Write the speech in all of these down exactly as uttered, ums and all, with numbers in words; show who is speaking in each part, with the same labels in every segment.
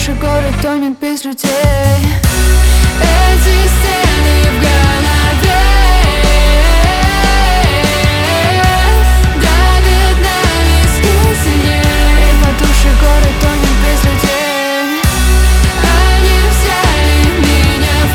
Speaker 1: Потухший город тонет без людей. Эти стены в голове давят на виски сильнее. Потухший город тонет без людей. Они взяли меня в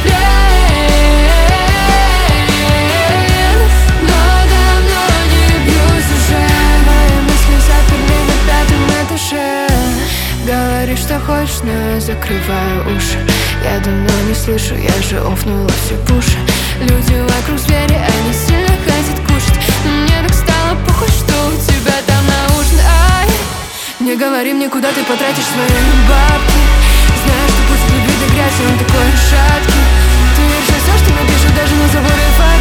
Speaker 1: плен, но давно не бьюсь уже. Мои мысли заперли на пятом этаже. Говоришь, что хочешь, но я закрываю уши. Я давно не слышу, я же офнула все пуши. Люди вокруг звери, они сильно хотят кушать. Но мне так стало похуй, что у тебя там на ужин. Ай, не говори мне, куда ты потратишь свои бабки. Знаю, что путь любви до грязи, он такой шаткий. Ты веришь во все, что напишут даже на заборе файл.